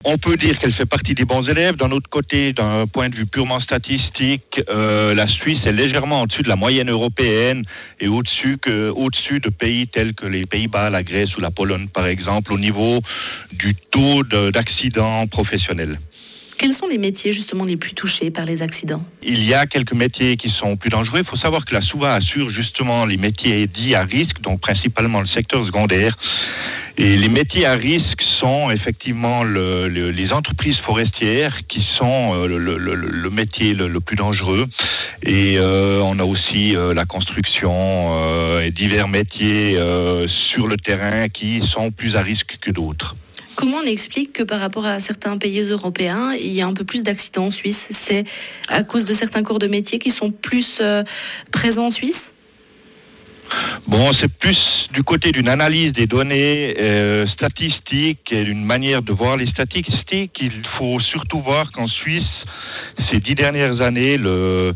On peut dire qu'elle fait partie des bons élèves. D'un autre côté, d'un point de vue purement statistique, la Suisse est légèrement au-dessus de la moyenne européenne et au-dessus de pays tels que les Pays-Bas, la Grèce ou la Pologne, par exemple, au niveau du taux d'accidents professionnels. Quels sont les métiers justement les plus touchés par les accidents ? Il y a quelques métiers qui sont plus dangereux. Il faut savoir que la SUVA assure justement les métiers dits à risque, donc principalement le secteur secondaire. Et les métiers à risque sont effectivement les entreprises forestières qui sont le métier le plus dangereux. Et on a aussi la construction et divers métiers sur le terrain qui sont plus à risque que d'autres. Comment on explique que par rapport à certains pays européens, il y a un peu plus d'accidents en Suisse ? C'est à cause de certains corps de métier qui sont plus présents en Suisse ? Bon, c'est plus du côté d'une analyse des données statistiques et d'une manière de voir les statistiques. Il faut surtout voir qu'en Suisse, ces 10 dernières années, le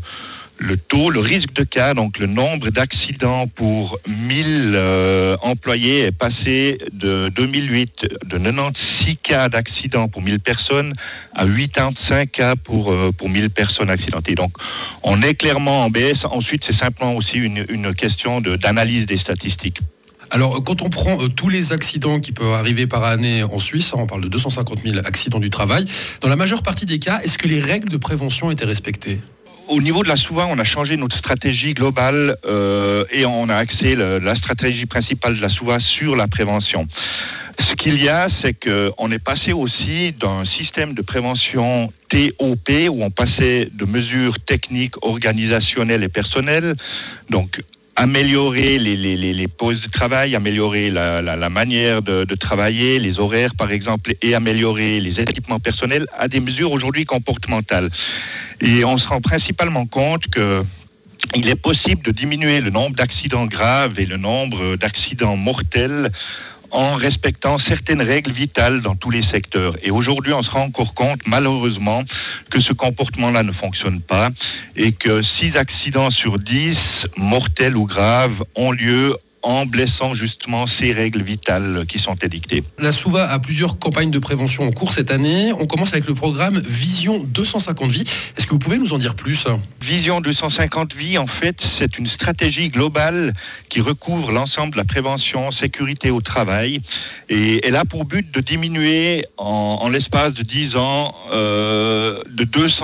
risque de cas, donc le nombre d'accidents pour 1000 employés est passé de 2008 de 96 cas d'accidents pour 1000 personnes à 85 cas pour 1000 personnes accidentées. Donc on est clairement en baisse. Ensuite, c'est simplement aussi une question d'analyse des statistiques. Alors, quand on prend tous les accidents qui peuvent arriver par année en Suisse, on parle de 250 000 accidents du travail, dans la majeure partie des cas, est-ce que les règles de prévention étaient respectées ? Au niveau de la SUVA, on a changé notre stratégie globale et on a axé la stratégie principale de la SUVA sur la prévention. Ce qu'il y a, c'est qu'on est passé aussi d'un système de prévention TOP où on passait de mesures techniques, organisationnelles et personnelles, donc améliorer les pauses de travail, améliorer la manière de travailler, les horaires par exemple, et améliorer les équipements personnels à des mesures aujourd'hui comportementales. Et on se rend principalement compte qu'il est possible de diminuer le nombre d'accidents graves et le nombre d'accidents mortels en respectant certaines règles vitales dans tous les secteurs. Et aujourd'hui, on se rend encore compte, malheureusement, que ce comportement-là ne fonctionne pas et que 6 accidents sur 10, mortels ou graves, ont lieu en blessant justement ces règles vitales qui sont édictées. La SUVA a plusieurs campagnes de prévention en cours cette année. On commence avec le programme Vision 250 vies. Est-ce que vous pouvez nous en dire plus ? Vision 250 vies, en fait, c'est une stratégie globale qui recouvre l'ensemble de la prévention, sécurité au travail. Et elle a pour but de diminuer en l'espace de 10 ans de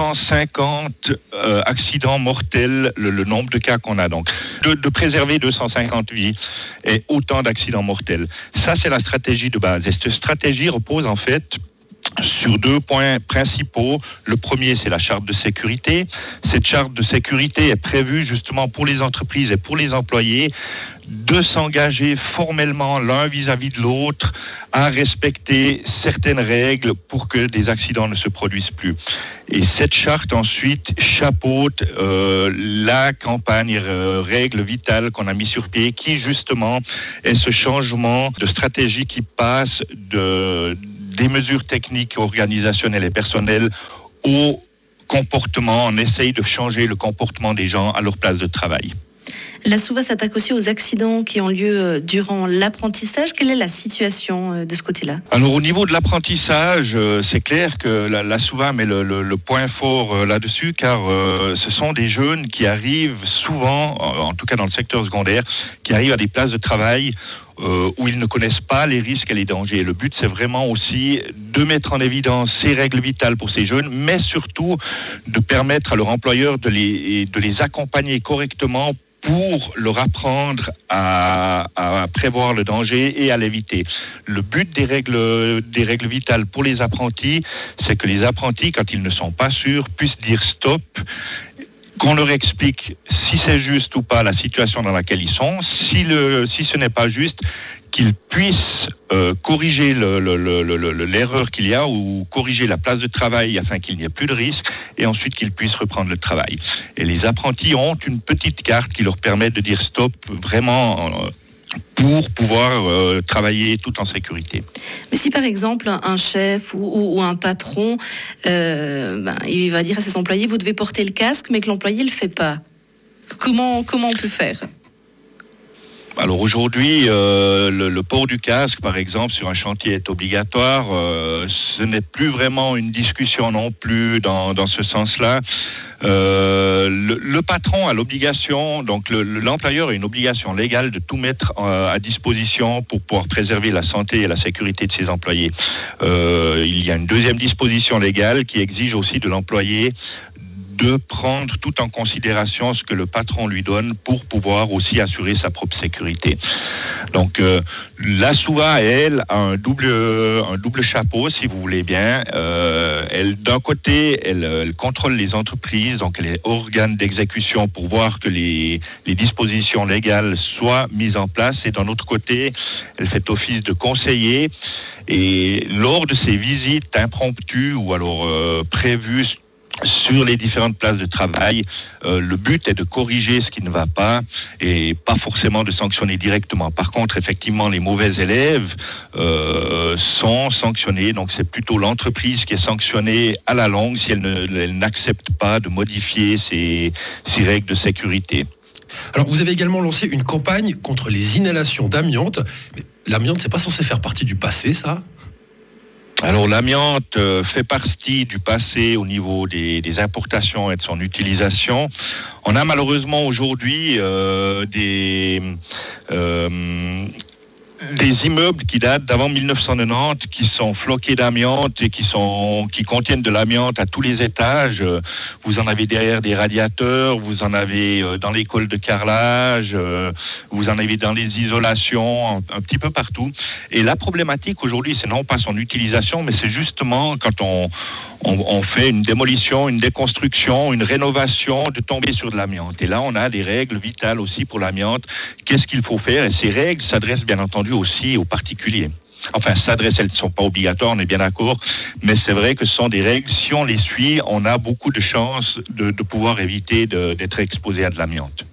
250 accidents mortels le nombre de cas qu'on a. Donc, de préserver 250 vies et autant d'accidents mortels. Ça, c'est la stratégie de base. Et cette stratégie repose en fait sur 2 points principaux. Le premier, c'est la charte de sécurité. Cette charte de sécurité est prévue justement pour les entreprises et pour les employés de s'engager formellement l'un vis-à-vis de l'autre à respecter certaines règles pour que des accidents ne se produisent plus. Et cette charte ensuite chapeaute la campagne règles vitales qu'on a mis sur pied, qui justement est ce changement de stratégie qui passe des mesures techniques, organisationnelles et personnelles au comportement. On essaye de changer le comportement des gens à leur place de travail. La SUVA s'attaque aussi aux accidents qui ont lieu durant l'apprentissage. Quelle est la situation de ce côté-là ? Alors au niveau de l'apprentissage, c'est clair que la SUVA met le point fort là-dessus, car ce sont des jeunes qui arrivent souvent, en tout cas dans le secteur secondaire, qui arrivent à des places de travail où ils ne connaissent pas les risques et les dangers. Le but, c'est vraiment aussi de mettre en évidence ces règles vitales pour ces jeunes, mais surtout de permettre à leur employeur de les accompagner correctement pour leur apprendre à prévoir le danger et à l'éviter. Le but des règles vitales pour les apprentis, c'est que les apprentis, quand ils ne sont pas sûrs, puissent dire stop, qu'on leur explique si c'est juste ou pas la situation dans laquelle ils sont, si ce n'est pas juste, qu'ils puissent corriger l'erreur qu'il y a ou corriger la place de travail afin qu'il n'y ait plus de risque et ensuite qu'ils puissent reprendre le travail. Et les apprentis ont une petite carte qui leur permet de dire stop vraiment pour pouvoir travailler tout en sécurité. Mais si par exemple un chef ou un patron il va dire à ses employés vous devez porter le casque mais que l'employé ne le fait pas, comment on peut faire ? Alors aujourd'hui, le port du casque, par exemple, sur un chantier est obligatoire. Ce n'est plus vraiment une discussion non plus dans ce sens-là. Le patron a l'obligation, donc l'employeur a une obligation légale de tout mettre à disposition pour pouvoir préserver la santé et la sécurité de ses employés. Il y a une deuxième disposition légale qui exige aussi de l'employé de prendre tout en considération ce que le patron lui donne pour pouvoir aussi assurer sa propre sécurité. Donc la SUA, elle, a un double chapeau, si vous voulez bien. Elle, d'un côté, elle contrôle les entreprises, donc elle est organe d'exécution pour voir que les dispositions légales soient mises en place. Et d'un autre côté, elle fait office de conseiller. Et lors de ces visites impromptues ou alors prévues sur les différentes places de travail, le but est de corriger ce qui ne va pas et pas forcément de sanctionner directement. Par contre, effectivement, les mauvais élèves sont sanctionnés, donc c'est plutôt l'entreprise qui est sanctionnée à la longue si elle n'accepte pas de modifier ses règles de sécurité. Alors, vous avez également lancé une campagne contre les inhalations d'amiante. Mais l'amiante, c'est pas censé faire partie du passé, ça ? Alors l'amiante fait partie du passé au niveau des importations et de son utilisation. On a malheureusement aujourd'hui des immeubles qui datent d'avant 1990 qui sont floqués d'amiante et qui contiennent de l'amiante à tous les étages. Vous en avez derrière des radiateurs, vous en avez dans les cols de carrelage, vous en avez dans les isolations, un petit peu partout. Et la problématique aujourd'hui, c'est non pas son utilisation, mais c'est justement quand on fait une démolition, une déconstruction, une rénovation, de tomber sur de l'amiante. Et là, on a des règles vitales aussi pour l'amiante. Qu'est-ce qu'il faut faire? Et ces règles s'adressent bien entendu aussi aux particuliers. Enfin, elles ne sont pas obligatoires, on est bien d'accord, mais c'est vrai que ce sont des règles. Si on les suit, on a beaucoup de chances de pouvoir éviter d'être exposé à de l'amiante.